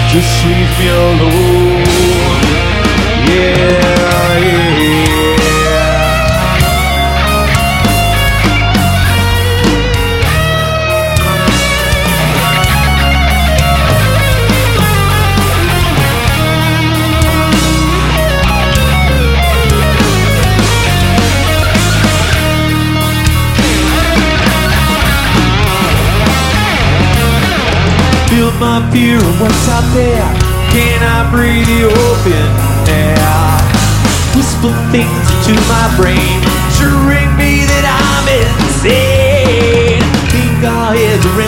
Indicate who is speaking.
Speaker 1: Just leave me alone. Yeah, yeah. Feel my fear of what's out there. Can I breathe the open air? Whisper things into my brain, assuring me that I'm insane.